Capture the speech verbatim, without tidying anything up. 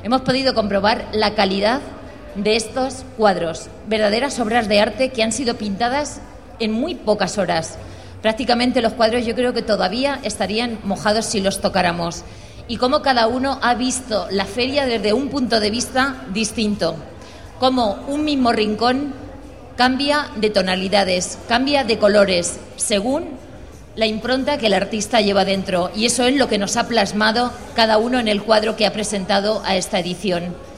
hemos podido comprobar la calidad de estos cuadros, verdaderas obras de arte que han sido pintadas en muy pocas horas. Prácticamente los cuadros yo creo que todavía estarían mojados si los tocáramos. Y cómo cada uno ha visto la feria desde un punto de vista distinto. Cómo un mismo rincón cambia de tonalidades, cambia de colores, según la impronta que el artista lleva dentro. Y eso es lo que nos ha plasmado cada uno en el cuadro que ha presentado a esta edición.